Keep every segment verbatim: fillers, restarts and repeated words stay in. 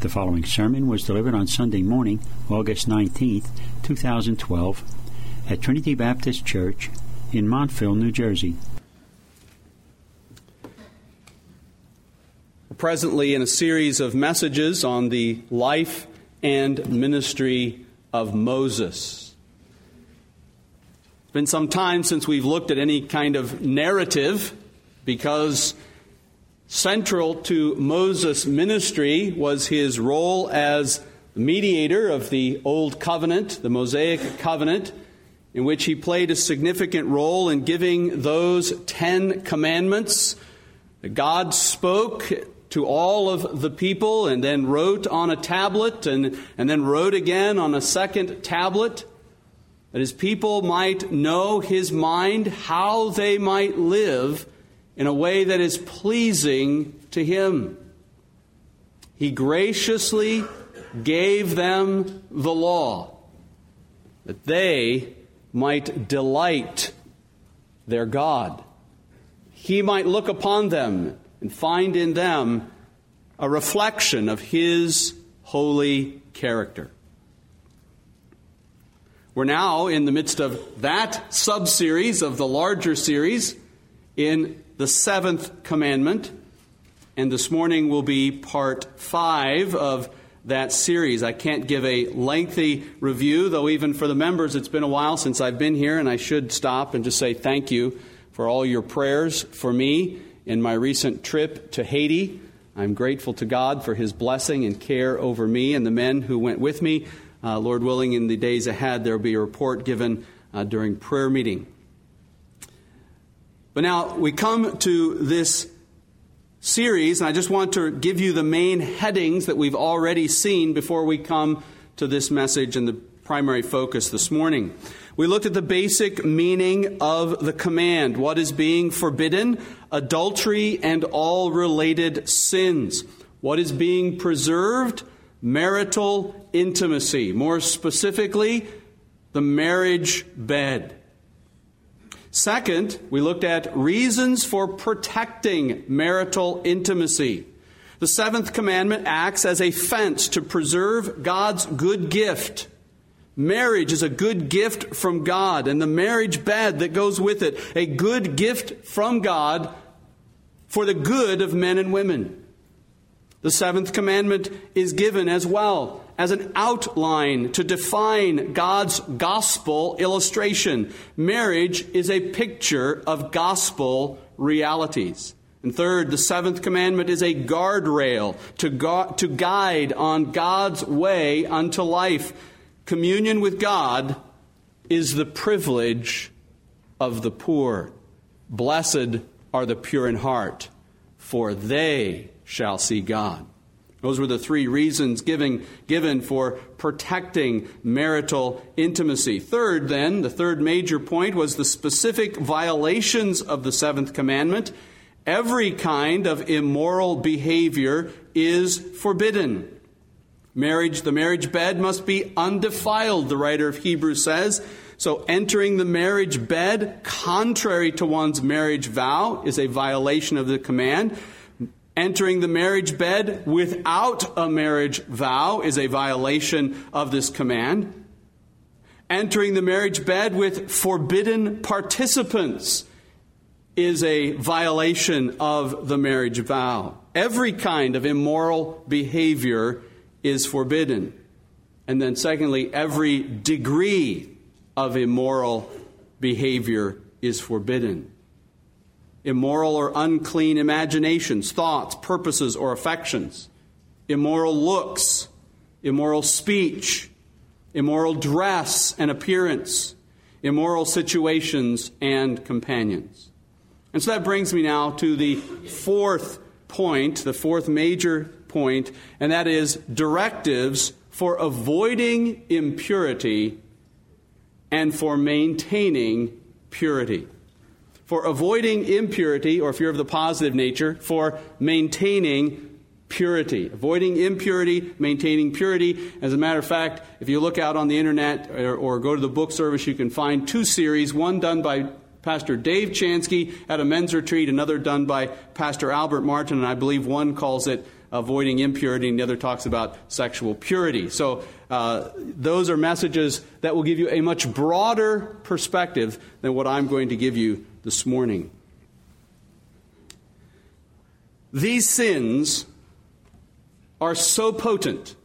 The following sermon was delivered on Sunday morning, August nineteenth, two thousand twelve, at Trinity Baptist Church in Montville, New Jersey. We're presently in a series of messages on the life and ministry of Moses. It's been some time since we've looked at any kind of narrative, because central to Moses' ministry was his role as mediator of the Old Covenant, the Mosaic Covenant, in which he played a significant role in giving those Ten Commandments that God spoke to all of the people and then wrote on a tablet and, and then wrote again on a second tablet, that his people might know his mind, how they might live in a way that is pleasing to him. He graciously gave them the law, that they might delight their God. He might look upon them and find in them a reflection of his holy character. We're now in the midst of that sub-series of the larger series in the seventh commandment, and this morning will be part five of that series. I can't give a lengthy review, though even for the members it's been a while since I've been here, and I should stop and just say thank you for all your prayers for me in my recent trip to Haiti. I'm grateful to God for his blessing and care over me and the men who went with me. Uh, Lord willing, in the days ahead, there will be a report given uh, during prayer meeting. But now we come to this series, and I just want to give you the main headings that we've already seen before we come to this message and the primary focus this morning. We looked at the basic meaning of the command, what is being forbidden, adultery and all related sins. What is being preserved, marital intimacy. More specifically, the marriage bed. Second, we looked at reasons for protecting marital intimacy. The seventh commandment acts as a fence to preserve God's good gift. Marriage is a good gift from God, and the marriage bed that goes with it, a good gift from God for the good of men and women. The seventh commandment is given as well as an outline to define God's gospel illustration. Marriage is a picture of gospel realities. And third, the seventh commandment is a guardrail to, gu- to guide on God's way unto life. Communion with God is the privilege of the poor. Blessed are the pure in heart, for they shall see God. Those were the three reasons given, given for protecting marital intimacy. Third, then, the third major point was the specific violations of the seventh commandment. Every kind of immoral behavior is forbidden. Marriage, the marriage bed must be undefiled, the writer of Hebrews says. So entering the marriage bed contrary to one's marriage vow is a violation of the command. Entering the marriage bed without a marriage vow is a violation of this command. Entering the marriage bed with forbidden participants is a violation of the marriage vow. Every kind of immoral behavior is forbidden. And then secondly, every degree of immoral behavior is forbidden. Immoral or unclean imaginations, thoughts, purposes, or affections. Immoral looks, immoral speech, immoral dress and appearance, immoral situations and companions. And so that brings me now to the fourth point, the fourth major point, and that is directives for avoiding impurity and for maintaining purity. For avoiding impurity, or if you're of the positive nature, for maintaining purity. Avoiding impurity, maintaining purity. As a matter of fact, if you look out on the internet or, or go to the book service, you can find two series, one done by Pastor Dave Chansky at a men's retreat, another done by Pastor Albert Martin, and I believe one calls it avoiding impurity, and the other talks about sexual purity. So uh, those are messages that will give you a much broader perspective than what I'm going to give you this morning. These sins are so potent.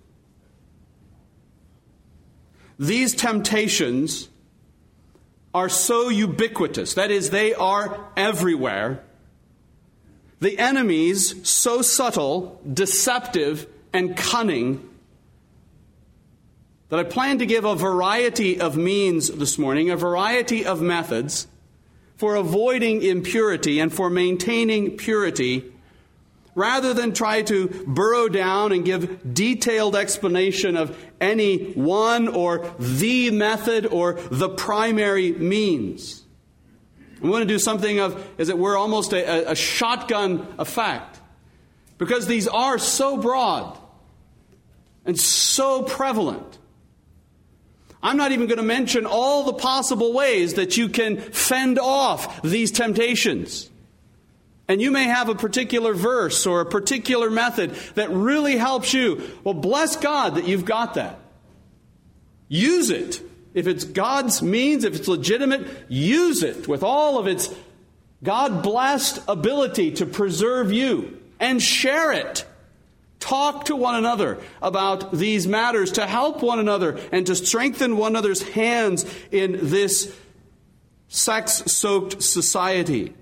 These temptations are so ubiquitous. That is, they are everywhere. The enemies so subtle, deceptive, and cunning that I plan to give a variety of means this morning, a variety of methods for avoiding impurity and for maintaining purity, rather than try to burrow down and give detailed explanation of any one or the method or the primary means. We want to do something of, as it were, almost a, a shotgun effect, because these are so broad and so prevalent. I'm not even going to mention all the possible ways that you can fend off these temptations. And you may have a particular verse or a particular method that really helps you. Well, bless God that you've got that. Use it. If it's God's means, if it's legitimate, use it with all of its God-blessed ability to preserve you. And share it. Talk to one another about these matters to help one another and to strengthen one another's hands in this sex-soaked society.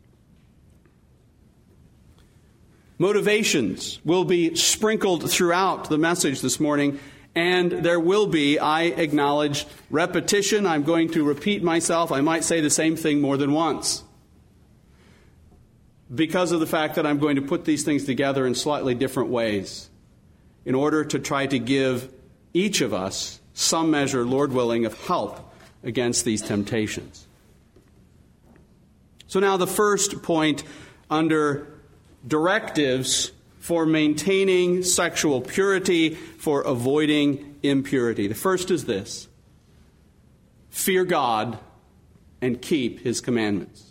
Motivations will be sprinkled throughout the message this morning, and there will be, I acknowledge, repetition. I'm going to repeat myself. I might say the same thing more than once, because of the fact that I'm going to put these things together in slightly different ways in order to try to give each of us some measure, Lord willing, of help against these temptations. So now the first point under directives for maintaining sexual purity, for avoiding impurity. The first is this: fear God and keep His commandments.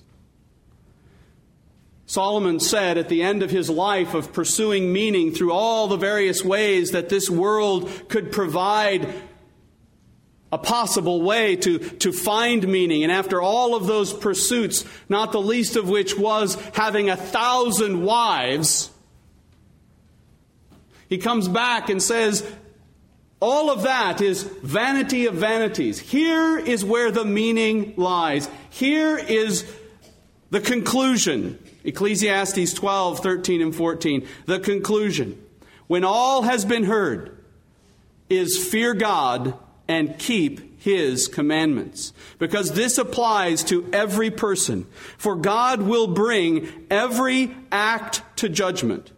Solomon said at the end of his life of pursuing meaning through all the various ways that this world could provide a possible way to, to find meaning. And after all of those pursuits, not the least of which was having a thousand wives, he comes back and says, all of that is vanity of vanities. Here is where the meaning lies. Here is the conclusion. Ecclesiastes twelve, thirteen, and fourteen. The conclusion, when all has been heard, is fear God and keep His commandments. Because this applies to every person. For God will bring every act to judgment.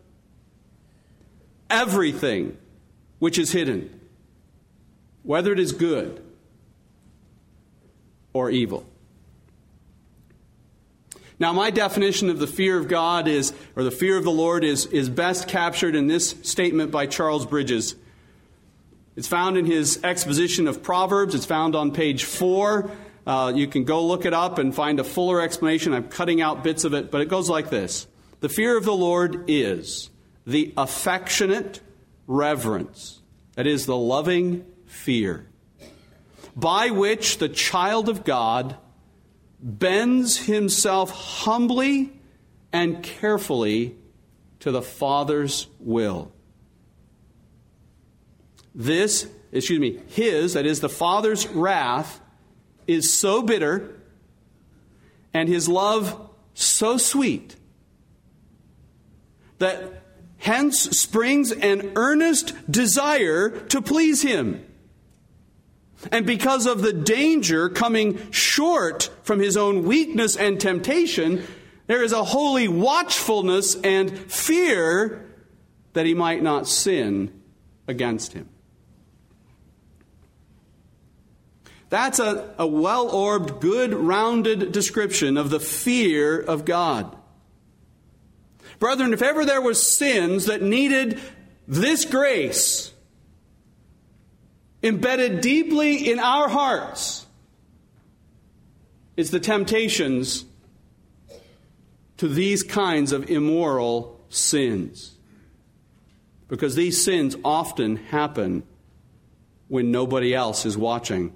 Everything which is hidden, whether it is good or evil. Now, my definition of the fear of God is, or the fear of the Lord is, is best captured in this statement by Charles Bridges. It's found in his exposition of Proverbs. It's found on page four. Uh, you can go look it up and find a fuller explanation. I'm cutting out bits of it, but it goes like this. The fear of the Lord is the affectionate reverence, that is, the loving fear, by which the child of God bends himself humbly and carefully to the Father's will. This, excuse me, his, that is the Father's wrath, is so bitter and his love so sweet that hence springs an earnest desire to please him. And because of the danger coming short from his own weakness and temptation, there is a holy watchfulness and fear that he might not sin against him. That's a, a well-orbed, good, rounded description of the fear of God. Brethren, if ever there was sins that needed this grace embedded deeply in our hearts, it's the temptations to these kinds of immoral sins. because these sins often happen when nobody else is watching,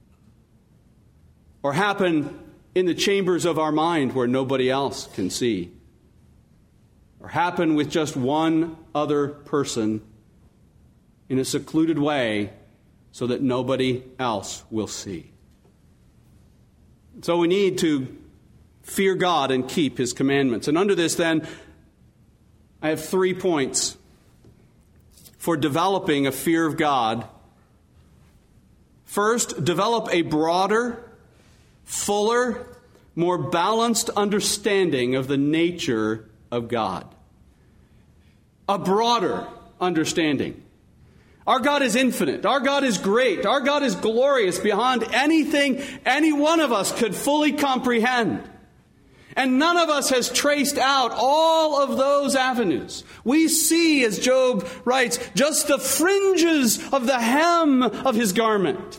or happen in the chambers of our mind where nobody else can see, or happen with just one other person in a secluded way so that nobody else will see. So we need to fear God and keep His commandments. And under this, then, I have three points for developing a fear of God. First, develop a broader, fuller, more balanced understanding of the nature of God. A broader understanding. Our God is infinite. Our God is great. Our God is glorious beyond anything any one of us could fully comprehend. And none of us has traced out all of those avenues. We see, as Job writes, just the fringes of the hem of His garment.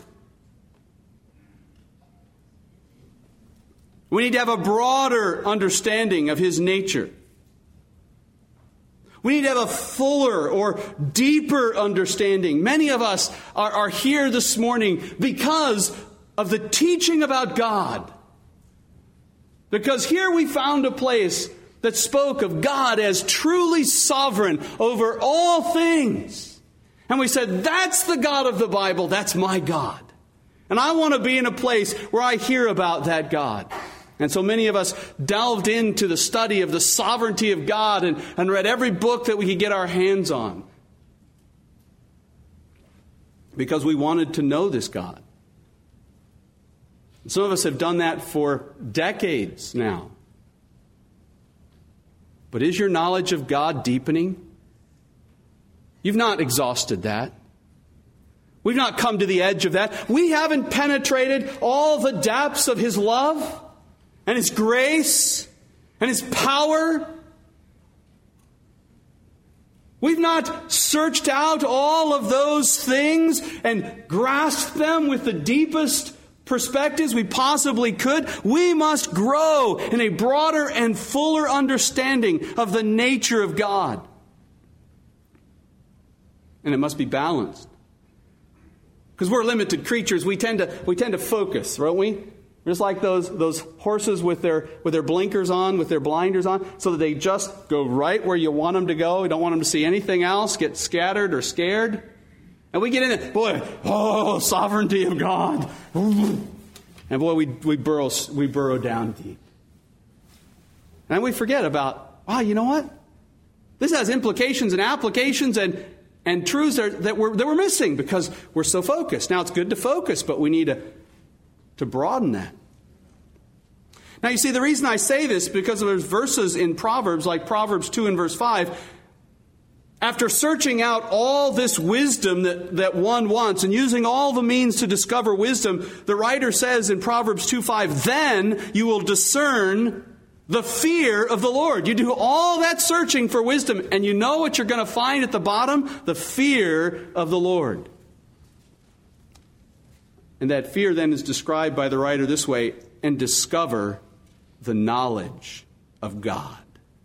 We need to have a broader understanding of His nature. We need to have a fuller or deeper understanding. Many of us are, are here this morning because of the teaching about God. Because here we found a place that spoke of God as truly sovereign over all things. And we said, that's the God of the Bible. That's my God. And I want to be in a place where I hear about that God. And so many of us delved into the study of the sovereignty of God and, and read every book that we could get our hands on. Because we wanted to know this God. And some of us have done that for decades now. But is your knowledge of God deepening? You've not exhausted that. We've not come to the edge of that. We haven't penetrated all the depths of His love and His grace and His power. We've not searched out all of those things and grasped them with the deepest perspectives we possibly could. We must grow in a broader and fuller understanding of the nature of God. And it must be balanced. Because we're limited creatures, we tend to we tend to focus, don't we? Just like those those horses with their with their blinkers on, with their blinders on, so that they just go right where you want them to go. You don't want them to see anything else, get scattered or scared. And we get in it, boy, oh, sovereignty of God. And boy, we we burrow we burrow down deep. And we forget about, wow, you know what? This has implications and applications and and truths that, that we're that we're missing because we're so focused. Now it's good to focus, but we need to to broaden that. Now you see, the reason I say this because there's verses in Proverbs like Proverbs two and verse five. After searching out all this wisdom that, that one wants and using all the means to discover wisdom, the writer says in Proverbs two five, then you will discern the fear of the Lord. You do all that searching for wisdom, and you know what you're going to find at the bottom? The fear of the Lord. And that fear then is described by the writer this way, and discover the knowledge of God.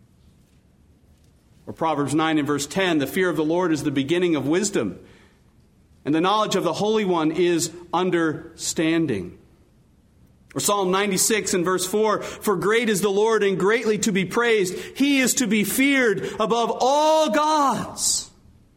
Or Proverbs nine and verse ten, the fear of the Lord is the beginning of wisdom, and the knowledge of the Holy One is understanding. Or Psalm ninety-six and verse four, for great is the Lord and greatly to be praised. He is to be feared above all gods.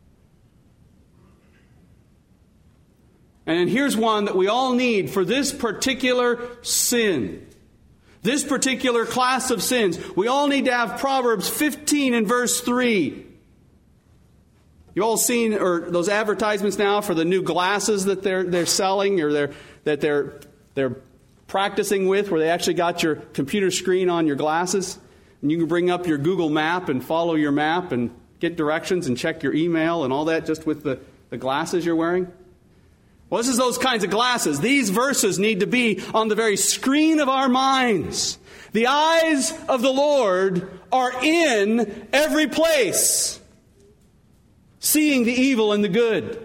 And here's one that we all need for this particular sin. This particular class of sins. We all need to have Proverbs fifteen and verse three. You all seen or those advertisements now for the new glasses that they're they're selling or they're that they're they're practicing with, where they actually got your computer screen on your glasses, and you can bring up your Google map and follow your map and get directions and check your email and all that just with the, the glasses you're wearing. Well, this is those kinds of glasses. These verses need to be on the very screen of our minds. The eyes of the Lord are in every place, seeing the evil and the good.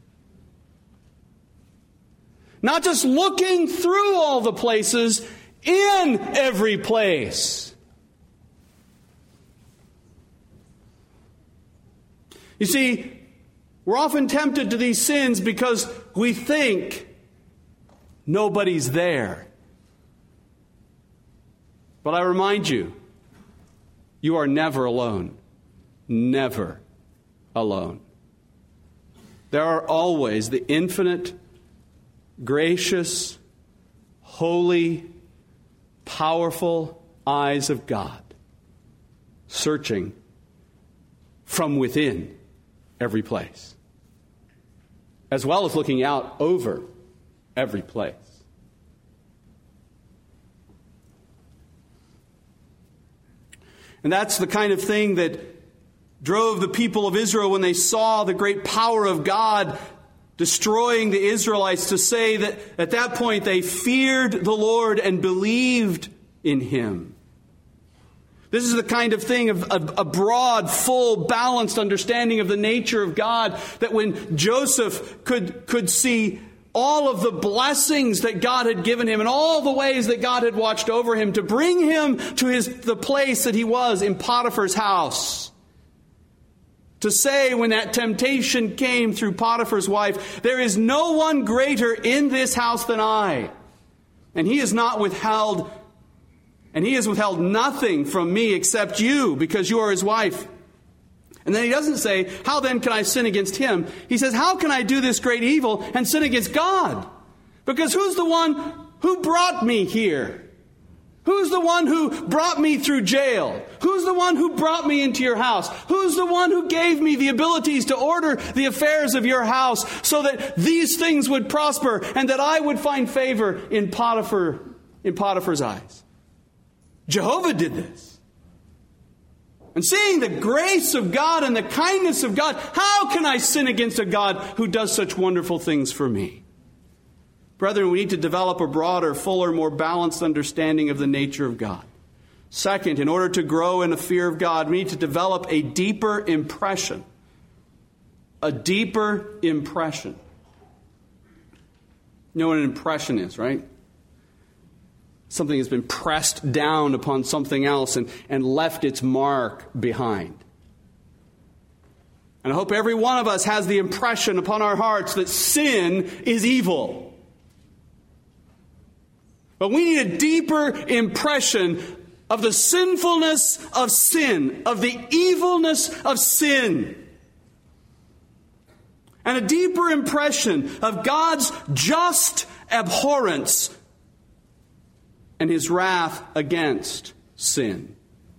Not just looking through all the places, in every place. You see, we're often tempted to these sins because we think nobody's there. But I remind you, you are never alone. Never alone. There are always the infinite, gracious, holy, powerful eyes of God searching from within every place, as well as looking out over every place. And that's the kind of thing that drove the people of Israel when they saw the great power of God destroying the Israelites to say that at that point they feared the Lord and believed in Him. This is the kind of thing of a, a broad, full, balanced understanding of the nature of God, that when Joseph could, could see all of the blessings that God had given him and all the ways that God had watched over him to bring him to his the place that he was in Potiphar's house. To say when that temptation came through Potiphar's wife, there is no one greater in this house than I. And he has not withheld, and he has withheld nothing from me except you, because you are his wife. And then he doesn't say, how then can I sin against him? He says, how can I do this great evil and sin against God? Because who's the one who brought me here? Who's the one who brought me through jail? Who's the one who brought me into your house? Who's the one who gave me the abilities to order the affairs of your house so that these things would prosper and that I would find favor in Potiphar, in Potiphar's eyes? Jehovah did this. And seeing the grace of God and the kindness of God, how can I sin against a God who does such wonderful things for me? Brethren, we need to develop a broader, fuller, more balanced understanding of the nature of God. Second, in order to grow in the fear of God, we need to develop a deeper impression. A deeper impression. You know what an impression is, right? Something has been pressed down upon something else and, and left its mark behind. And I hope every one of us has the impression upon our hearts that sin is evil. But we need a deeper impression of the sinfulness of sin, of the evilness of sin. And a deeper impression of God's just abhorrence and His wrath against sin.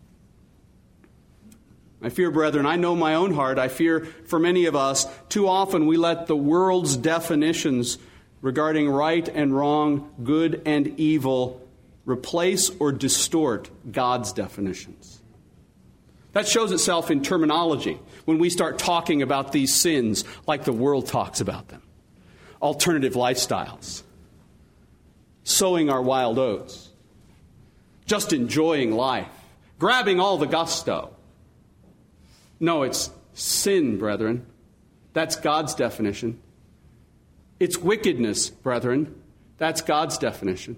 I fear, brethren, I know my own heart. I fear for many of us, too often we let the world's definitions regarding right and wrong, good and evil, replace or distort God's definitions. That shows itself in terminology when we start talking about these sins like the world talks about them. Alternative lifestyles. Sowing our wild oats. Just enjoying life. Grabbing all the gusto. No, it's sin, brethren. That's God's definition. It's wickedness, brethren. That's God's definition.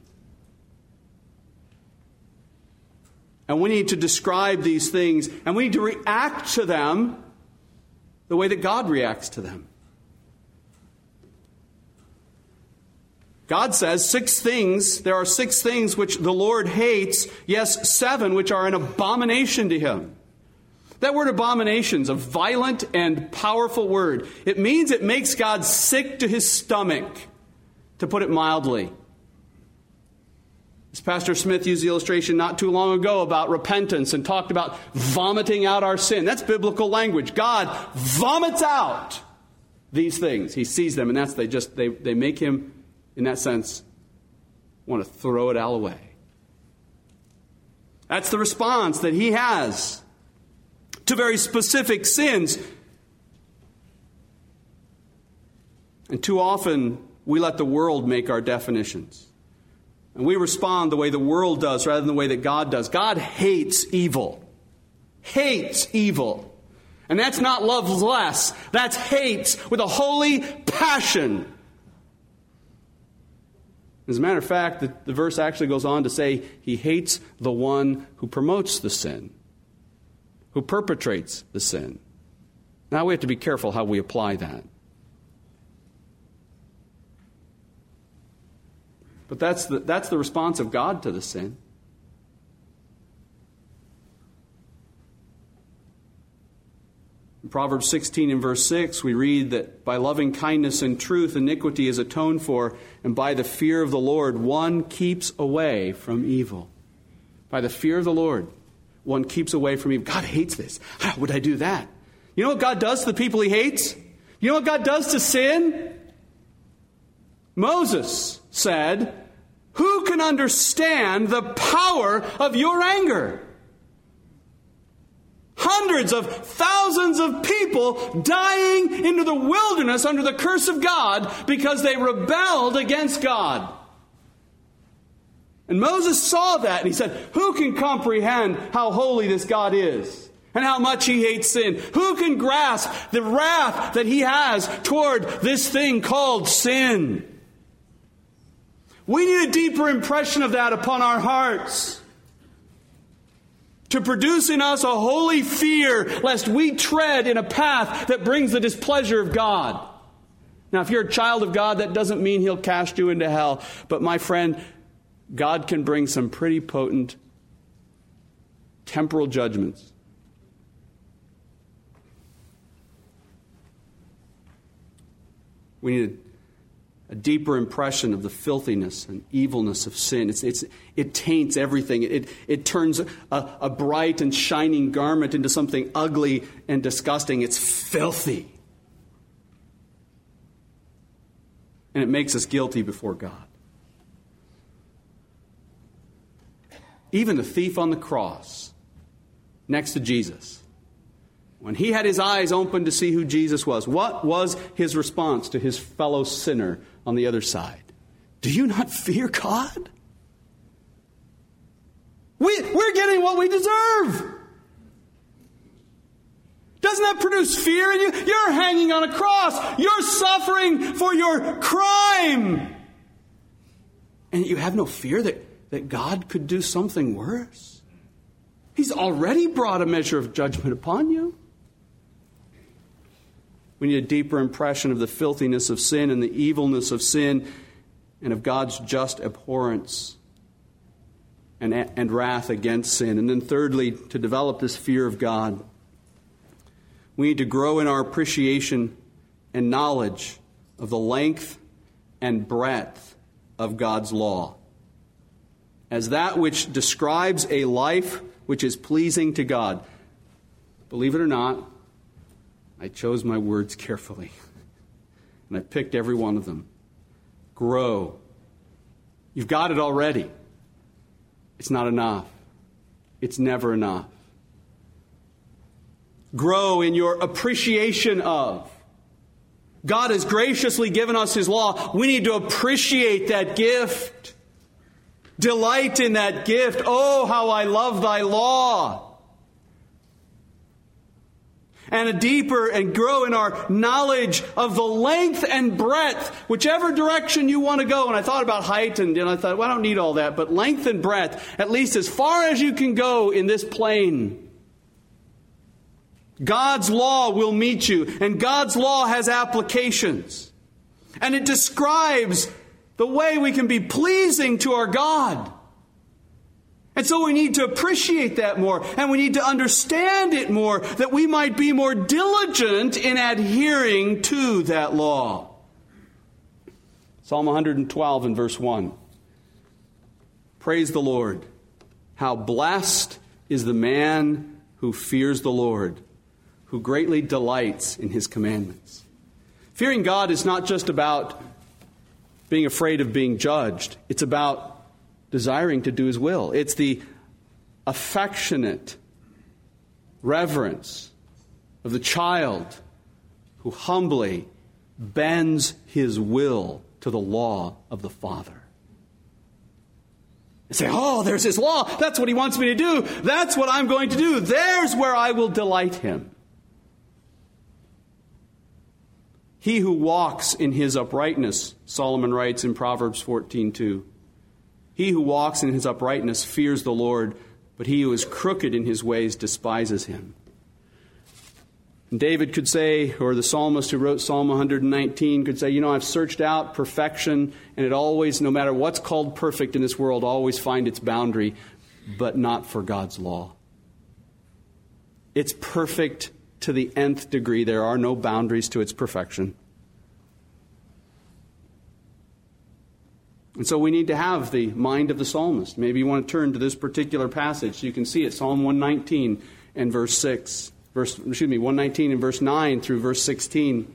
And we need to describe these things, and we need to react to them the way that God reacts to them. God says six things, there are six things which the Lord hates, yes, seven which are an abomination to Him. That word abomination is a violent and powerful word. It means it makes God sick to His stomach, to put it mildly. As Pastor Smith used the illustration not too long ago about repentance and talked about vomiting out our sin. That's biblical language. God vomits out these things. He sees them, and that's they just they, they make Him, in that sense, want to throw it all away. That's the response that He has to very specific sins. And too often, we let the world make our definitions. And we respond the way the world does rather than the way that God does. God hates evil. Hates evil. And that's not love less. That's hate with a holy passion. As a matter of fact, the, the verse actually goes on to say He hates the one who promotes the sin, who perpetrates the sin. Now we have to be careful how we apply that. But that's the, that's the response of God to the sin. In Proverbs sixteen and verse six, we read that by loving kindness and truth, iniquity is atoned for, and by the fear of the Lord, one keeps away from evil. By the fear of the Lord, one keeps away from evil. God hates this. How would I do that? You know what God does to the people he hates? You know what God does to sin? Moses said, "Who can understand the power of your anger?" Hundreds of thousands of people dying into the wilderness under the curse of God because they rebelled against God. And Moses saw that and he said, "Who can comprehend how holy this God is and how much he hates sin? Who can grasp the wrath that he has toward this thing called sin?" We need a deeper impression of that upon our hearts, to produce in us a holy fear lest we tread in a path that brings the displeasure of God. Now, if you're a child of God, that doesn't mean he'll cast you into hell. But my friend, God can bring some pretty potent temporal judgments. We need a deeper impression of the filthiness and evilness of sin. It's, it's, it taints everything. It, it turns a, a bright and shining garment into something ugly and disgusting. It's filthy. And it makes us guilty before God. Even the thief on the cross, next to Jesus, when he had his eyes open to see who Jesus was, what was his response to his fellow sinner on the other side? "Do you not fear God? We, we're getting what we deserve." Doesn't that produce fear in you? You're hanging on a cross. You're suffering for your crime. And you have no fear that, that God could do something worse. He's already brought a measure of judgment upon you. We need a deeper impression of the filthiness of sin and the evilness of sin and of God's just abhorrence and, and wrath against sin. And then thirdly, to develop this fear of God, we need to grow in our appreciation and knowledge of the length and breadth of God's law as that which describes a life which is pleasing to God. Believe it or not, I chose my words carefully, and I picked every one of them. Grow. You've got it already. It's not enough. It's never enough. Grow in your appreciation of. God has graciously given us His law. We need to appreciate that gift. Delight in that gift. Oh, how I love thy law. And a deeper and grow in our knowledge of the length and breadth, whichever direction you want to go. And I thought about height, and, and I thought, well, I don't need all that. But length and breadth, at least as far as you can go in this plane. God's law will meet you, and God's law has applications. And it describes the way we can be pleasing to our God. And so we need to appreciate that more, and we need to understand it more, that we might be more diligent in adhering to that law. Psalm one twelve and verse one. Praise the Lord. How blessed is the man who fears the Lord, who greatly delights in His commandments. Fearing God is not just about being afraid of being judged. It's about desiring to do His will. It's the affectionate reverence of the child who humbly bends his will to the law of the Father. And say, oh, there's His law. That's what He wants me to do. That's what I'm going to do. There's where I will delight Him. He who walks in His uprightness, Solomon writes in Proverbs fourteen two. He who walks in his uprightness fears the Lord, but he who is crooked in his ways despises Him. David could say, or the psalmist who wrote Psalm one nineteen could say, you know, I've searched out perfection, and it always, no matter what's called perfect in this world, always find its boundary, but not for God's law. It's perfect to the nth degree. There are no boundaries to its perfection. And so we need to have the mind of the psalmist. Maybe you want to turn to this particular passage so you can see it, Psalm one nineteen and verse six. Verse, excuse me, one nineteen and verse nine through verse sixteen.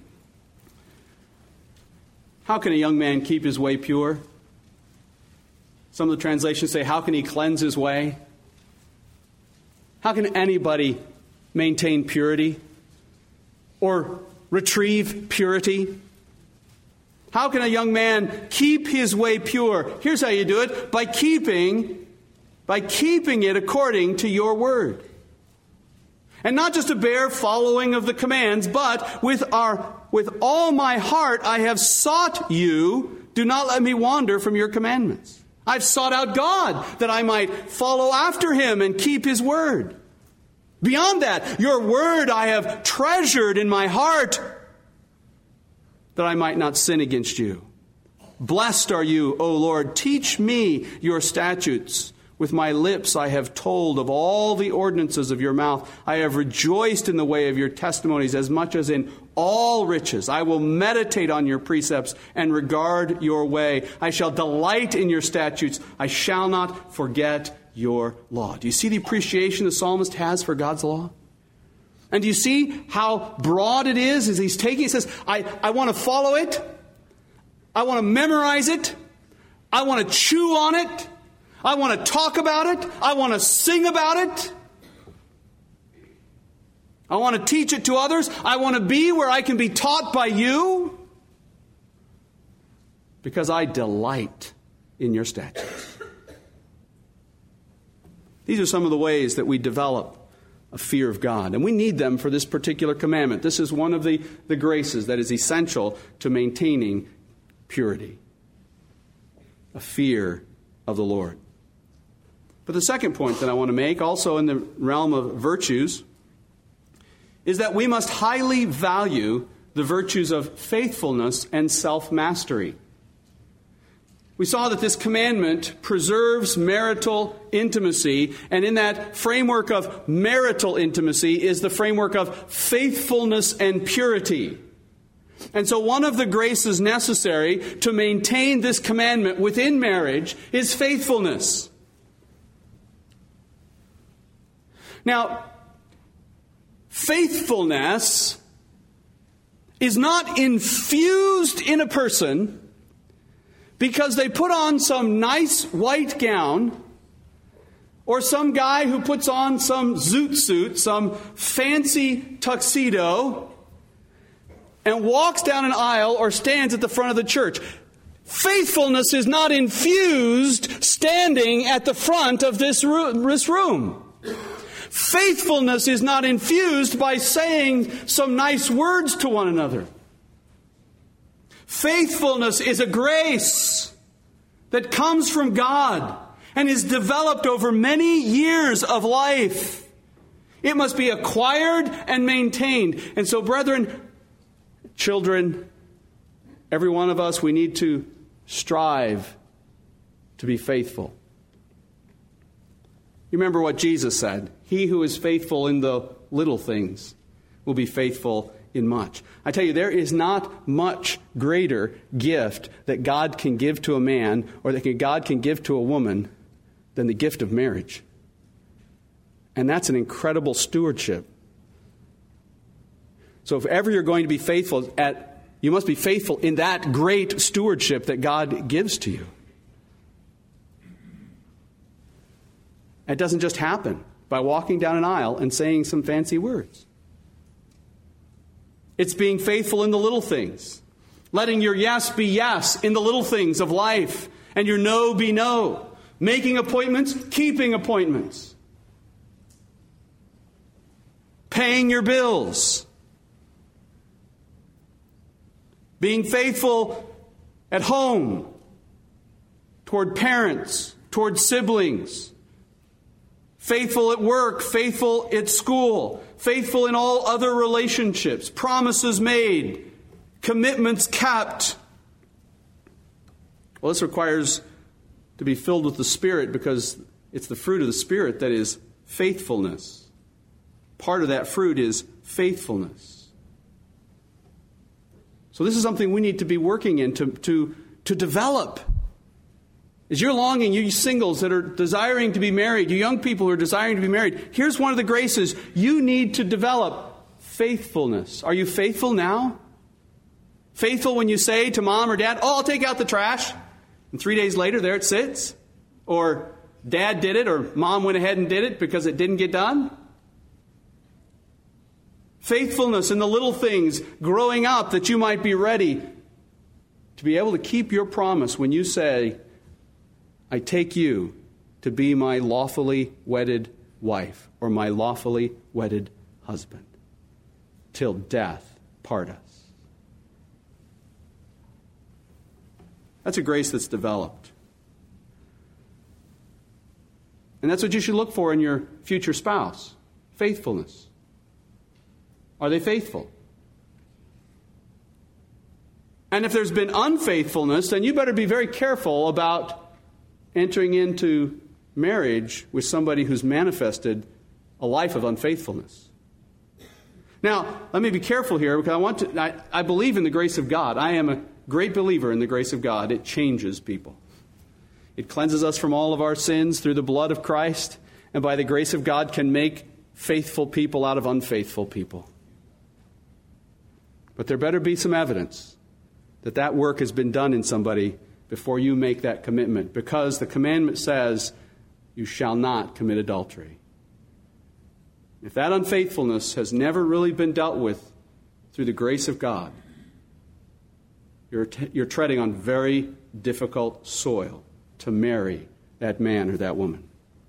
How can a young man keep his way pure? Some of the translations say, how can he cleanse his way? How can anybody maintain purity or retrieve purity? How can a young man keep his way pure? Here's how you do it, by keeping, by keeping it according to your word. And not just a bare following of the commands, but with our with all my heart I have sought you. Do not let me wander from your commandments. I've sought out God that I might follow after him and keep his word. Beyond that, your word I have treasured in my heart that I might not sin against you. Blessed are you, O Lord. Teach me your statutes. With my lips I have told of all the ordinances of your mouth. I have rejoiced in the way of your testimonies as much as in all riches. I will meditate on your precepts and regard your way. I shall delight in your statutes. I shall not forget your law. Do you see the appreciation the psalmist has for God's law? And do you see how broad it is as he's taking it? He says, I, I want to follow it. I want to memorize it. I want to chew on it. I want to talk about it. I want to sing about it. I want to teach it to others. I want to be where I can be taught by you. Because I delight in your statutes. These are some of the ways that we develop a fear of God. And we need them for this particular commandment. This is one of the, the graces that is essential to maintaining purity. A fear of the Lord. But the second point that I want to make, also in the realm of virtues, is that we must highly value the virtues of faithfulness and self-mastery. We saw that this commandment preserves marital intimacy, and in that framework of marital intimacy is the framework of faithfulness and purity. And so one of the graces necessary to maintain this commandment within marriage is faithfulness. Now, faithfulness is not infused in a person because they put on some nice white gown, or some guy who puts on some zoot suit, some fancy tuxedo, and walks down an aisle or stands at the front of the church. Faithfulness is not infused standing at the front of this room. Faithfulness is not infused by saying some nice words to one another. Faithfulness is a grace that comes from God and is developed over many years of life. It must be acquired and maintained. And so, brethren, children, every one of us, we need to strive to be faithful. You remember what Jesus said. He who is faithful in the little things will be faithful in much. I tell you, there is not much greater gift that God can give to a man or that God can give to a woman than the gift of marriage. And that's an incredible stewardship. So if ever you're going to be faithful, at, you must be faithful in that great stewardship that God gives to you. It doesn't just happen by walking down an aisle and saying some fancy words. It's being faithful in the little things. Letting your yes be yes in the little things of life and your no be no. Making appointments, keeping appointments. Paying your bills. Being faithful at home, toward parents, toward siblings. Faithful at work, faithful at school, faithful in all other relationships, promises made, commitments kept. Well, this requires to be filled with the Spirit, because it's the fruit of the Spirit that is faithfulness. Part of that fruit is faithfulness. So this is something we need to be working in to, to, to develop. As you're longing, you singles that are desiring to be married, you young people who are desiring to be married, here's one of the graces. You need to develop faithfulness. Are you faithful now? Faithful when you say to mom or dad, oh, I'll take out the trash. And three days later, there it sits. Or dad did it, or mom went ahead and did it because it didn't get done. Faithfulness in the little things, growing up that you might be ready to be able to keep your promise when you say, I take you to be my lawfully wedded wife or my lawfully wedded husband till death part us. That's a grace that's developed. And that's what you should look for in your future spouse. Faithfulness. Are they faithful? And if there's been unfaithfulness, then you better be very careful about entering into marriage with somebody who's manifested a life of unfaithfulness. Now, let me be careful here, because I want to. I, I believe in the grace of God. I am a great believer in the grace of God. It changes people. It cleanses us from all of our sins through the blood of Christ, and by the grace of God can make faithful people out of unfaithful people. But there better be some evidence that that work has been done in somebody before you make that commitment, because the commandment says, you shall not commit adultery. If that unfaithfulness has never really been dealt with through the grace of God, you're, t- you're treading on very difficult soil to marry that man or that woman.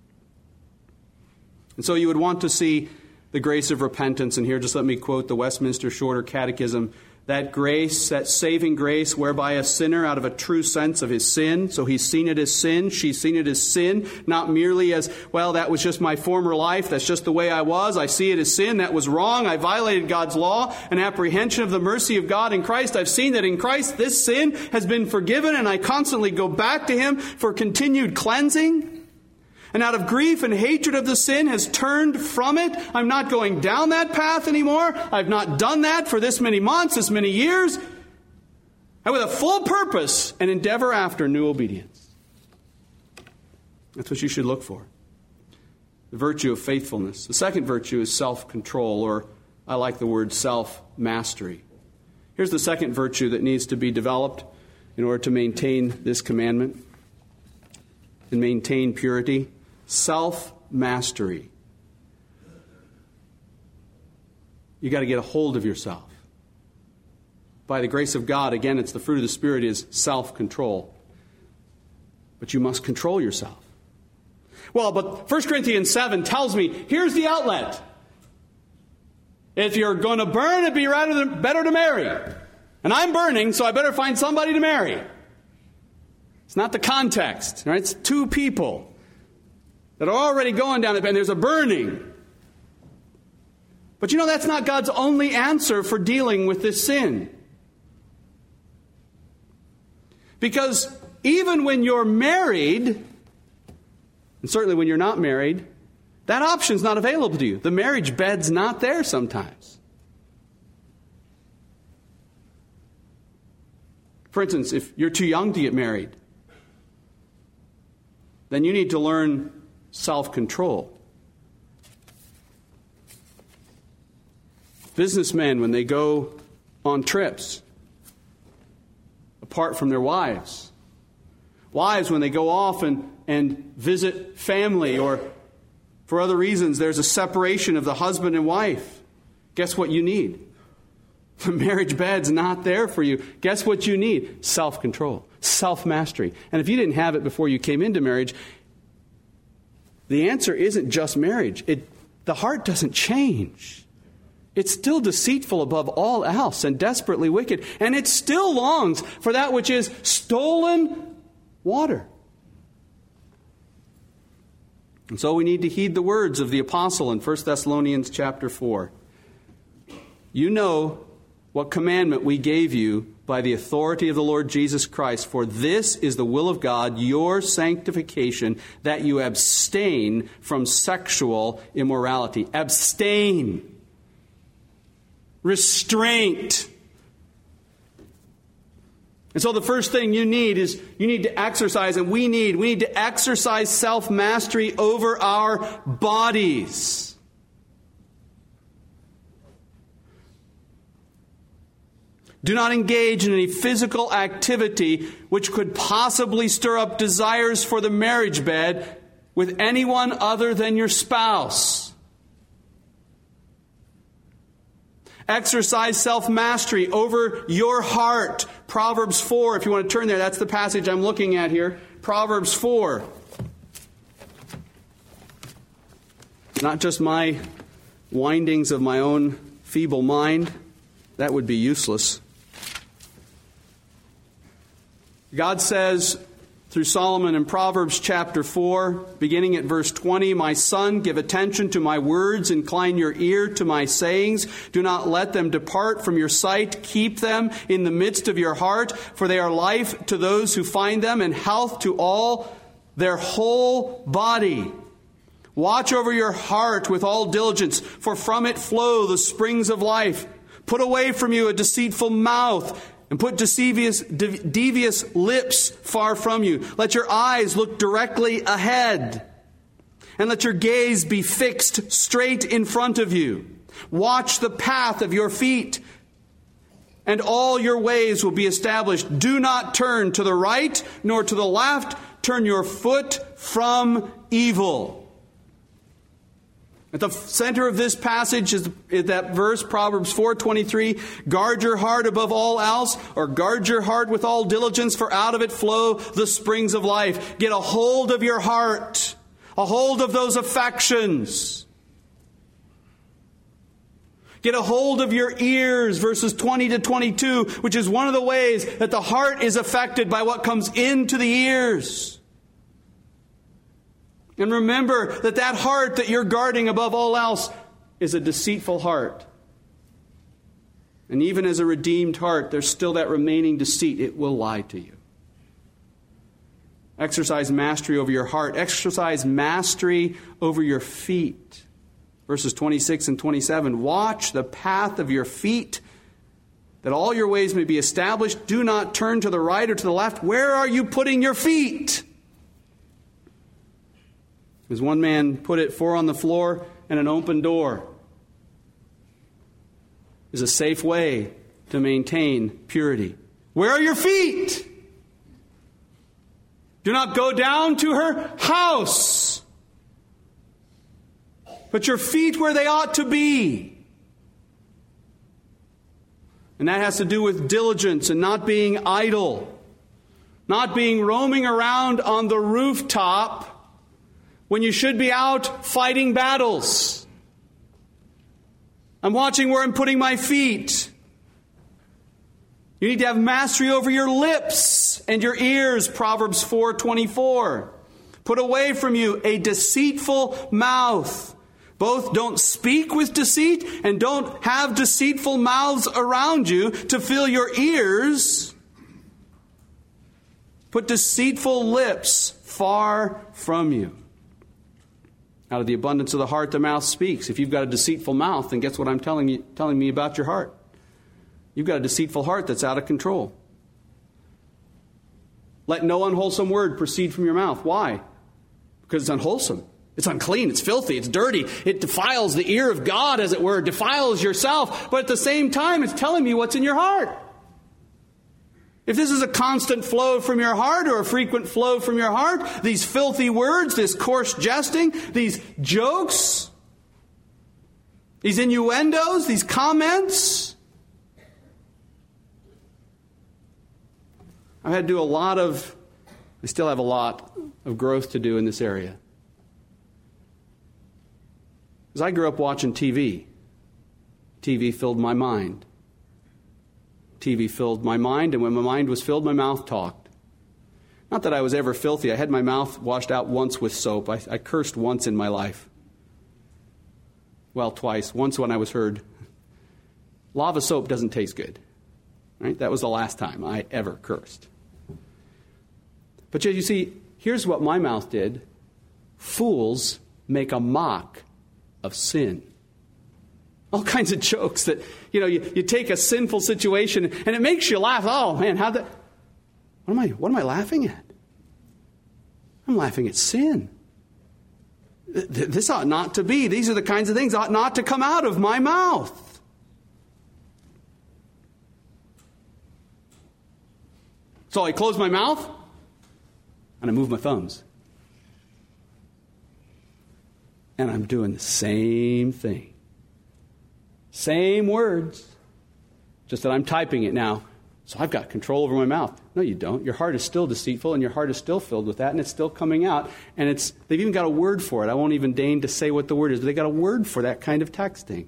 And so you would want to see the grace of repentance. And here, just let me quote the Westminster Shorter Catechism. That grace, that saving grace, whereby a sinner, out of a true sense of his sin, so he's seen it as sin, she's seen it as sin, not merely as, well, that was just my former life, that's just the way I was, I see it as sin, that was wrong, I violated God's law, an apprehension of the mercy of God in Christ. I've seen that in Christ this sin has been forgiven, and I constantly go back to Him for continued cleansing. And out of grief and hatred of the sin has turned from it. I'm not going down that path anymore. I've not done that for this many months, this many years. And with a full purpose and endeavor after new obedience. That's what you should look for. The virtue of faithfulness. The second virtue is self-control, or I like the word self-mastery. Here's the second virtue that needs to be developed in order to maintain this commandment and maintain purity. Self-mastery. You got to get a hold of yourself. By the grace of God, again, it's the fruit of the Spirit is self-control. But you must control yourself. Well, but First Corinthians seven tells me, here's the outlet. If you're going to burn, it'd be rather than, better to marry. And I'm burning, so I better find somebody to marry. It's not the context, right? It's two people that are already going down the path, and there's a burning. But you know, that's not God's only answer for dealing with this sin. Because even when you're married, and certainly when you're not married, that option's not available to you. The marriage bed's not there sometimes. For instance, if you're too young to get married, then you need to learn self-control. Businessmen, when they go on trips apart from their wives. Wives, when they go off and, and visit family, or for other reasons, there's a separation of the husband and wife. Guess what you need? The marriage bed's not there for you. Guess what you need? Self-control, self-mastery. And if you didn't have it before you came into marriage, the answer isn't just marriage. It, the heart doesn't change. It's still deceitful above all else and desperately wicked. And it still longs for that which is stolen water. And so we need to heed the words of the apostle in First Thessalonians chapter four. You know what commandment we gave you by the authority of the Lord Jesus Christ, for this is the will of God, your sanctification, that you abstain from sexual immorality. Abstain. Restraint. And so the first thing you need is you need to exercise, and we need, we need to exercise self-mastery over our bodies. Do not engage in any physical activity which could possibly stir up desires for the marriage bed with anyone other than your spouse. Exercise self-mastery over your heart. Proverbs four, if you want to turn there, that's the passage I'm looking at here. Proverbs four. Not just my windings of my own feeble mind. That would be useless. God says through Solomon in Proverbs chapter four, beginning at verse twenty, "My son, give attention to my words, incline your ear to my sayings. Do not let them depart from your sight. Keep them in the midst of your heart, for they are life to those who find them and health to all their whole body. Watch over your heart with all diligence, for from it flow the springs of life. Put away from you a deceitful mouth, and put devious, devious lips far from you. Let your eyes look directly ahead, and let your gaze be fixed straight in front of you. Watch the path of your feet, and all your ways will be established. Do not turn to the right nor to the left. Turn your foot from evil." At the center of this passage is that verse, Proverbs four twenty-three, "Guard your heart above all else," or "Guard your heart with all diligence, for out of it flow the springs of life." Get a hold of your heart, a hold of those affections. Get a hold of your ears, verses twenty to twenty-two, which is one of the ways that the heart is affected by what comes into the ears. And remember that that heart that you're guarding above all else is a deceitful heart. And even as a redeemed heart, there's still that remaining deceit. It will lie to you. Exercise mastery over your heart. Exercise mastery over your feet. Verses twenty-six and twenty-seven. "Watch the path of your feet, that all your ways may be established. Do not turn to the right or to the left." Where are you putting your feet? As one man put it, four on the floor and an open door is a safe way to maintain purity. Where are your feet? Do not go down to her house. Put your feet where they ought to be. And that has to do with diligence and not being idle. Not being roaming around on the rooftop when you should be out fighting battles. I'm watching where I'm putting my feet. You need to have mastery over your lips and your ears, Proverbs four twenty-four. "Put away from you a deceitful mouth." Both don't speak with deceit and don't have deceitful mouths around you to fill your ears. Put deceitful lips far from you. Out of the abundance of the heart, the mouth speaks. If you've got a deceitful mouth, then guess what I'm telling you, telling me about your heart? You've got a deceitful heart that's out of control. Let no unwholesome word proceed from your mouth. Why? Because it's unwholesome. It's unclean. It's filthy. It's dirty. It defiles the ear of God, as it were. It defiles yourself. But at the same time, it's telling me what's in your heart. If this is a constant flow from your heart or a frequent flow from your heart, these filthy words, this coarse jesting, these jokes, these innuendos, these comments. I've had to do a lot of, I still have a lot of growth to do in this area. Because I grew up watching T V. T V filled my mind. T V filled my mind, and when my mind was filled, my mouth talked. Not that I was ever filthy. I had my mouth washed out once with soap. I, I cursed once in my life. Well, twice. Once when I was heard. Lava soap doesn't taste good. Right? That was the last time I ever cursed. But you see, here's what my mouth did. Fools make a mock of sin. All kinds of jokes that, you know, you, you take a sinful situation and it makes you laugh. Oh, man, how that... What am I, what am I laughing at? I'm laughing at sin. Th- this ought not to be. These are the kinds of things that ought not to come out of my mouth. So I close my mouth and I move my thumbs. And I'm doing the same thing. Same words. Just that I'm typing it now. So I've got control over my mouth. No, you don't. Your heart is still deceitful, and your heart is still filled with that, and it's still coming out. And it's they've even got a word for it. I won't even deign to say what the word is, but they've got a word for that kind of texting.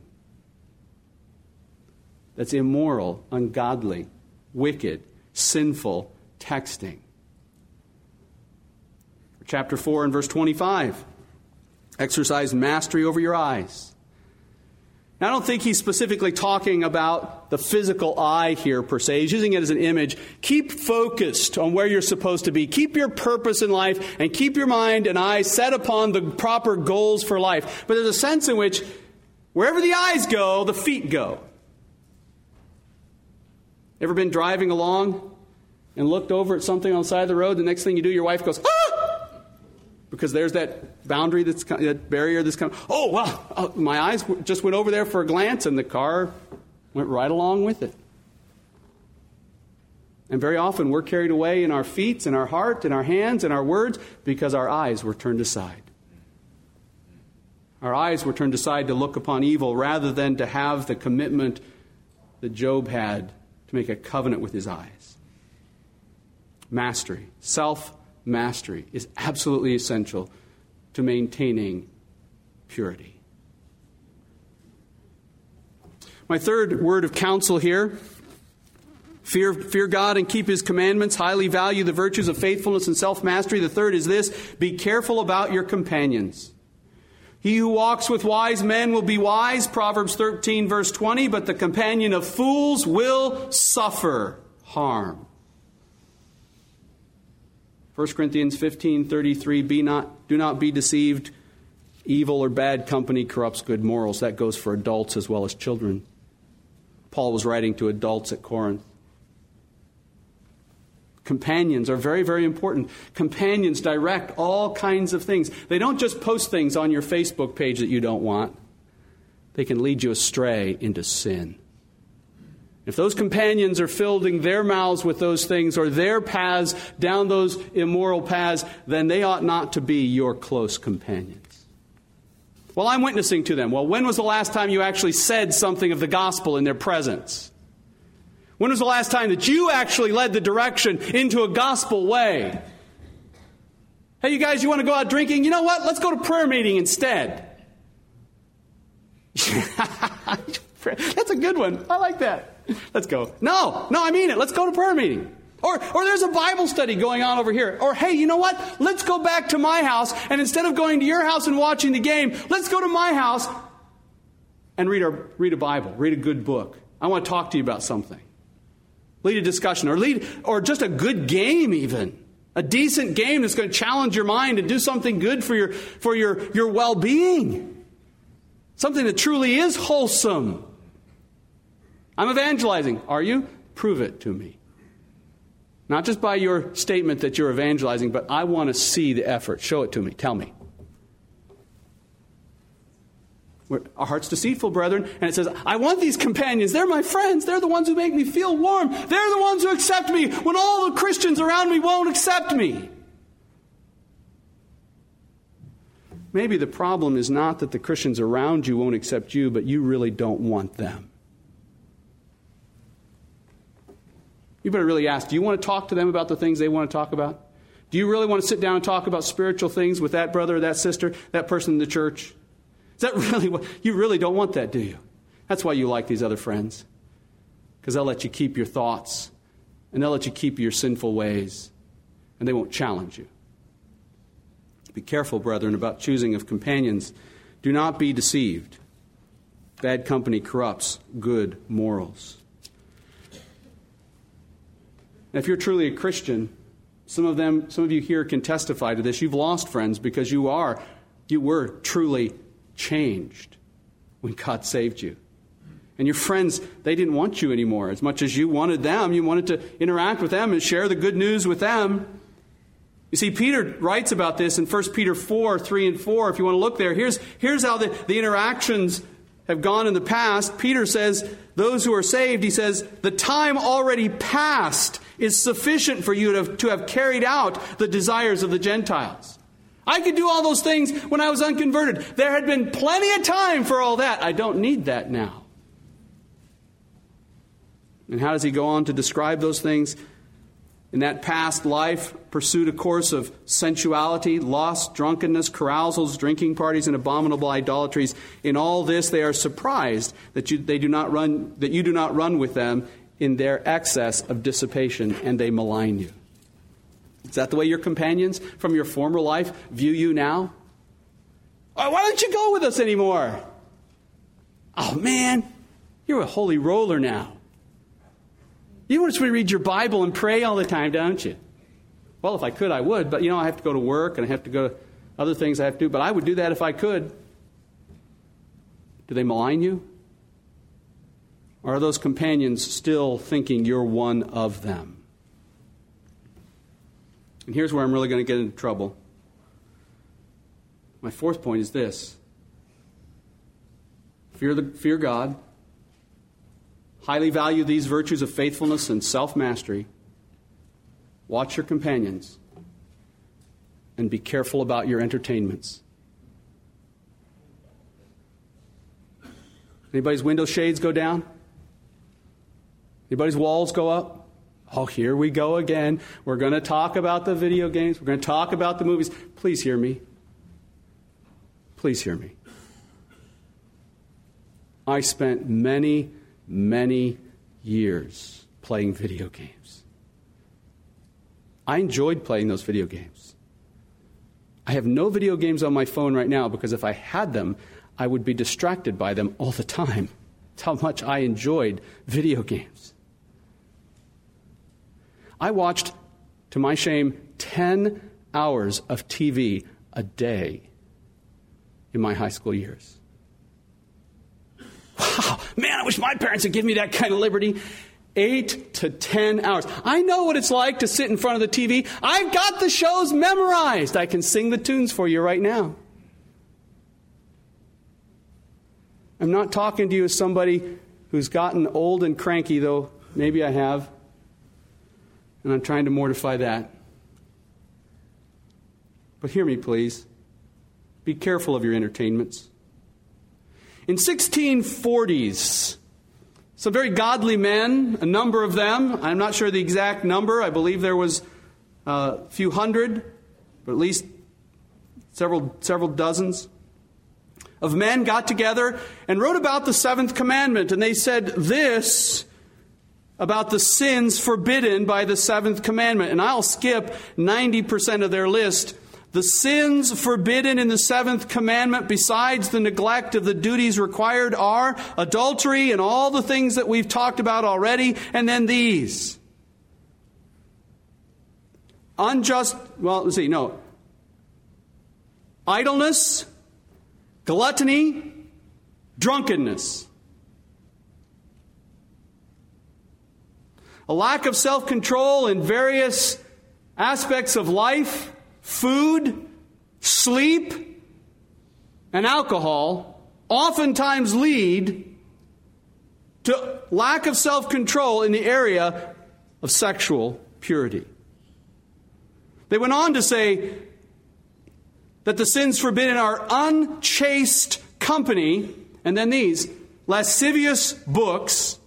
That's immoral, ungodly, wicked, sinful texting. Chapter four and verse twenty-five. Exercise mastery over your eyes. Now, I don't think he's specifically talking about the physical eye here, per se. He's using it as an image. Keep focused on where you're supposed to be. Keep your purpose in life and keep your mind and eyes set upon the proper goals for life. But there's a sense in which wherever the eyes go, the feet go. Ever been driving along and looked over at something on the side of the road? The next thing you do, your wife goes, ah! Because there's that boundary, that's that barrier that's coming. Oh, wow, oh, my eyes just went over there for a glance, and the car went right along with it. And very often we're carried away in our feet, in our heart, in our hands, in our words, because our eyes were turned aside. Our eyes were turned aside to look upon evil rather than to have the commitment that Job had to make a covenant with his eyes. Mastery, self-mastery. Mastery is absolutely essential to maintaining purity. My third word of counsel here, fear, fear God and keep His commandments, highly value the virtues of faithfulness and self-mastery. The third is this, be careful about your companions. He who walks with wise men will be wise, Proverbs thirteen, verse twenty, but the companion of fools will suffer harm. First Corinthians fifteen thirty-three, be not, do not be deceived. Evil or bad company corrupts good morals. That goes for adults as well as children. Paul was writing to adults at Corinth. Companions are very, very important. Companions direct all kinds of things. They don't just post things on your Facebook page that you don't want. They can lead you astray into sin. If those companions are filling their mouths with those things or their paths down those immoral paths, then they ought not to be your close companions. Well, I'm witnessing to them. Well, when was the last time you actually said something of the gospel in their presence? When was the last time that you actually led the direction into a gospel way? Hey, you guys, you want to go out drinking? You know what? Let's go to prayer meeting instead. That's a good one. I like that. Let's go. No, no, I mean it. Let's go to prayer meeting. Or, or there's a Bible study going on over here. Or, hey, you know what? Let's go back to my house, and instead of going to your house and watching the game, let's go to my house and read a, read a Bible, read a good book. I want to talk to you about something. Lead a discussion, or lead, or just a good game even. A decent game that's going to challenge your mind and do something good for your, for your, your well-being. Something that truly is wholesome. I'm evangelizing. Are you? Prove it to me. Not just by your statement that you're evangelizing, but I want to see the effort. Show it to me. Tell me. We're, our heart's deceitful, brethren. And it says, I want these companions. They're my friends. They're the ones who make me feel warm. They're the ones who accept me when all the Christians around me won't accept me. Maybe the problem is not that the Christians around you won't accept you, but you really don't want them. You better really ask, do you want to talk to them about the things they want to talk about? Do you really want to sit down and talk about spiritual things with that brother or that sister, that person in the church? Is that really what, you really don't want that, do you? That's why you like these other friends. Because they'll let you keep your thoughts, and they'll let you keep your sinful ways. and they won't challenge you. Be careful, brethren, about choosing of companions. Do not be deceived. Bad company corrupts good morals. Now, if you're truly a Christian, some of them, some of you here can testify to this. You've lost friends because you are, you were truly changed when God saved you. And your friends, they didn't want you anymore. As much as you wanted them, you wanted to interact with them and share the good news with them. You see, Peter writes about this in First Peter four, three and four. If you want to look there, here's, here's how the, the interactions have gone in the past. Peter says, those who are saved, he says, the time already past is sufficient for you to have, to have carried out the desires of the Gentiles. I could do all those things when I was unconverted. There had been plenty of time for all that. I don't need that now. And how does he go on to describe those things? In that past life, pursued a course of sensuality, lust, drunkenness, carousals, drinking parties, and abominable idolatries. In all this, they are surprised that you, they do not run, that you do not run with them in their excess of dissipation, and they malign you. Is that the way your companions from your former life view you now? Oh, why don't you go with us anymore? Oh, man, you're a holy roller now. You want to read your Bible and pray all the time, don't you? Well, if I could, I would. But, you know, I have to go to work and I have to go to other things I have to do. But I would do that if I could. Do they malign you? Or are those companions still thinking you're one of them? And here's where I'm really going to get into trouble. My fourth point is this. Fear, the, fear God. Highly value these virtues of faithfulness and self-mastery. Watch your companions. And be careful about your entertainments. Anybody's window shades go down? Anybody's walls go up? Oh, here we go again. We're going to talk about the video games. We're going to talk about the movies. Please hear me. Please hear me. I spent many Many years playing video games. I enjoyed playing those video games. I have no video games on my phone right now because if I had them, I would be distracted by them all the time. That's how much I enjoyed video games. I watched, to my shame, ten hours of T V a day in my high school years. Wow, man, I wish my parents would give me that kind of liberty. Eight to ten hours. I know what it's like to sit in front of the T V. I've got the shows memorized. I can sing the tunes for you right now. I'm not talking to you as somebody who's gotten old and cranky, though maybe I have. And I'm trying to mortify that. But hear me, please. Be careful of your entertainments. In sixteen forties, some very godly men, a number of them, I'm not sure the exact number, I believe there was a few hundred, but at least several several dozens, of men got together and wrote about the seventh commandment. And they said this about the sins forbidden by the seventh commandment. And I'll skip ninety percent of their list. The sins forbidden in the seventh commandment, besides the neglect of the duties required, are adultery and all the things that we've talked about already, and then these. Unjust, well, let's see, no. Idleness, gluttony, drunkenness. A lack of self-control in various aspects of life. Food, sleep, and alcohol oftentimes lead to lack of self-control in the area of sexual purity. They went on to say that the sins forbidden are unchaste company, and then these, lascivious books,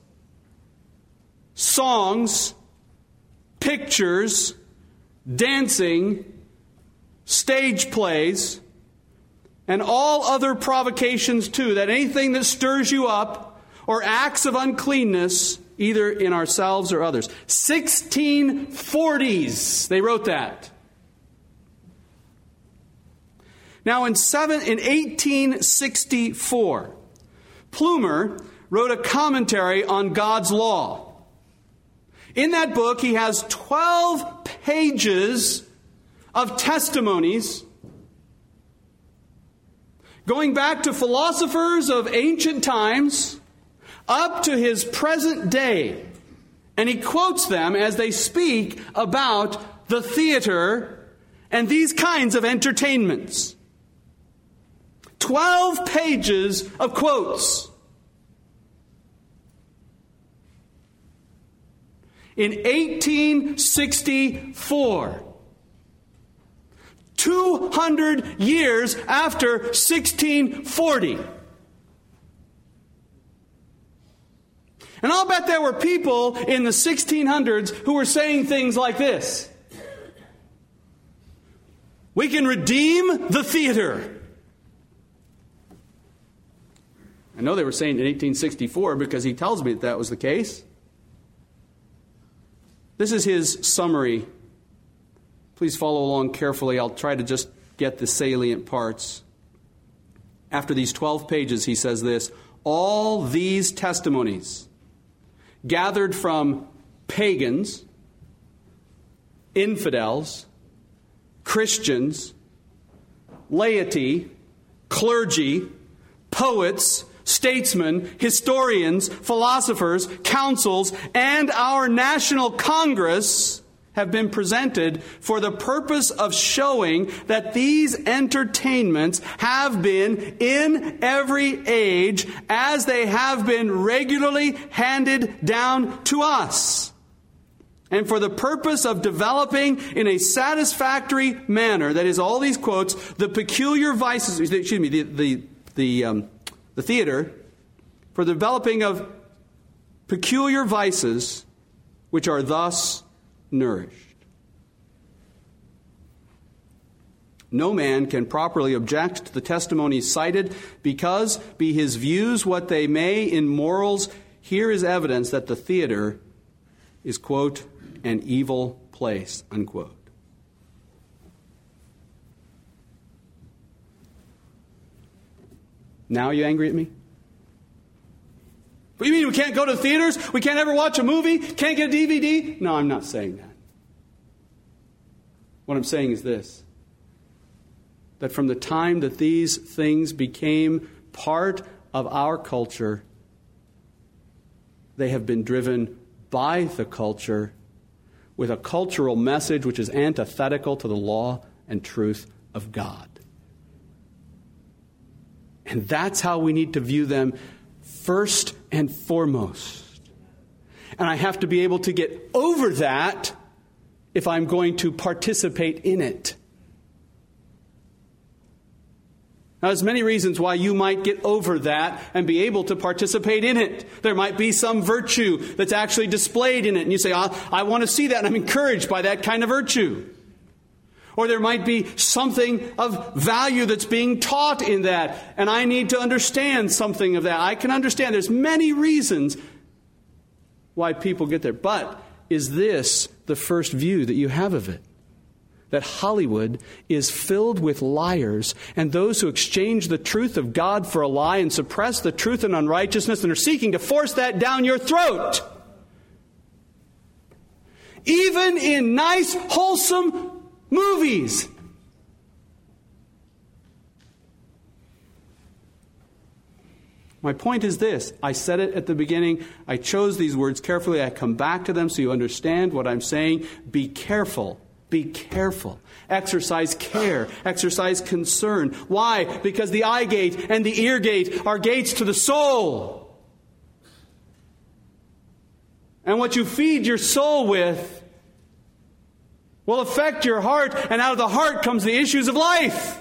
songs, pictures, dancing, stage plays, and all other provocations too, that anything that stirs you up or acts of uncleanness either in ourselves or others. sixteen forties, they wrote that. Now in, seven, in eighteen sixty-four, Plumer wrote a commentary on God's law. In that book, he has twelve pages of testimonies going back to philosophers of ancient times up to his present day. And he quotes them as they speak about the theater and these kinds of entertainments. Twelve pages of quotes. In eighteen sixty-four, two hundred years after sixteen forty. And I'll bet there were people in the sixteen hundreds who were saying things like this. We can redeem the theater. I know they were saying in eighteen sixty-four because he tells me that that was the case. This is his summary. Please follow along carefully. I'll try to just get the salient parts. After these twelve pages, he says this: all these testimonies, gathered from pagans, infidels, Christians, laity, clergy, poets, statesmen, historians, philosophers, councils, and our National Congress have been presented for the purpose of showing that these entertainments have been in every age as they have been regularly handed down to us. And for the purpose of developing in a satisfactory manner, that is, all these quotes, the peculiar vices, excuse me, the, the, the, um, the theater, for the developing of peculiar vices which are thus nourished. No man can properly object to the testimonies cited because, be his views what they may in morals, here is evidence that the theater is, quote, an evil place, unquote. Now you angry at me? What do you mean we can't go to the theaters? We can't ever watch a movie? Can't get a D V D? No, I'm not saying that. What I'm saying is this: that from the time that these things became part of our culture, they have been driven by the culture with a cultural message which is antithetical to the law and truth of God. And that's how we need to view them first and foremost. And I have to be able to get over that if I'm going to participate in it. Now, there's many reasons why you might get over that and be able to participate in it. There might be some virtue that's actually displayed in it. And you say, I, I want to see that, and I'm encouraged by that kind of virtue. Or there might be something of value that's being taught in that, and I need to understand something of that. I can understand there's many reasons why people get there. But is this the first view that you have of it? That Hollywood is filled with liars and those who exchange the truth of God for a lie and suppress the truth in unrighteousness and are seeking to force that down your throat. Even in nice, wholesome movies. My point is this. I said it at the beginning. I chose these words carefully. I come back to them so you understand what I'm saying. Be careful. Be careful. Exercise care. Exercise concern. Why? Because the eye gate and the ear gate are gates to the soul. And what you feed your soul with will affect your heart, and out of the heart comes the issues of life.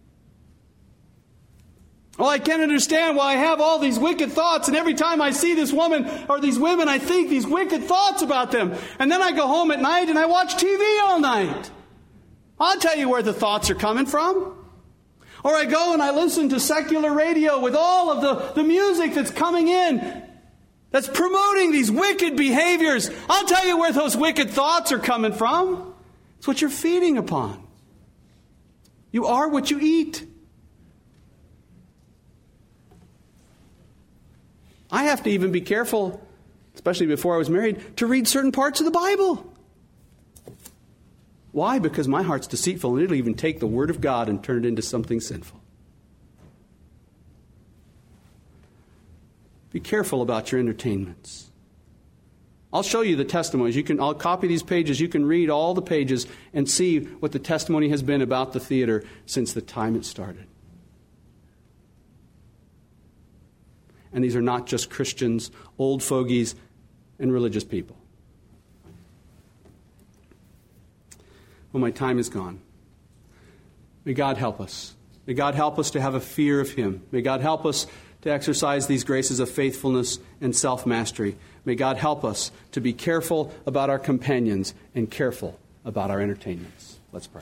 Oh, I can't understand why I have all these wicked thoughts, and every time I see this woman or these women, I think these wicked thoughts about them. And then I go home at night and I watch T V all night. I'll tell you where the thoughts are coming from. Or I go and I listen to secular radio with all of the, the music that's coming in. that's promoting these wicked behaviors. I'll tell you where those wicked thoughts are coming from. It's what you're feeding upon. You are what you eat. I have to even be careful, especially before I was married, to read certain parts of the Bible. Why? Because my heart's deceitful, and it'll even take the Word of God and turn it into something sinful. Be careful about your entertainments. I'll show you the testimonies. You can, I'll copy these pages. You can read all the pages and see what the testimony has been about the theater since the time it started. And these are not just Christians, old fogies, and religious people. Well, my time is gone. May God help us. May God help us to have a fear of Him. May God help us to exercise these graces of faithfulness and self-mastery. May God help us to be careful about our companions and careful about our entertainments. Let's pray.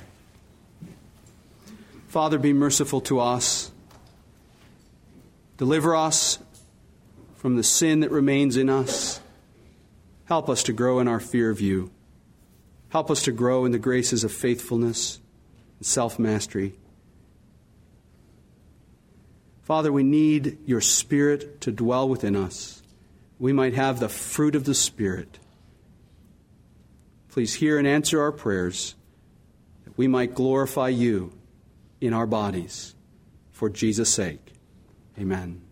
Father, be merciful to us. Deliver us from the sin that remains in us. Help us to grow in our fear of You. Help us to grow in the graces of faithfulness and self-mastery. Father, we need Your Spirit to dwell within us. We might have the fruit of the Spirit. Please hear and answer our prayers, that we might glorify You in our bodies. For Jesus' sake, amen.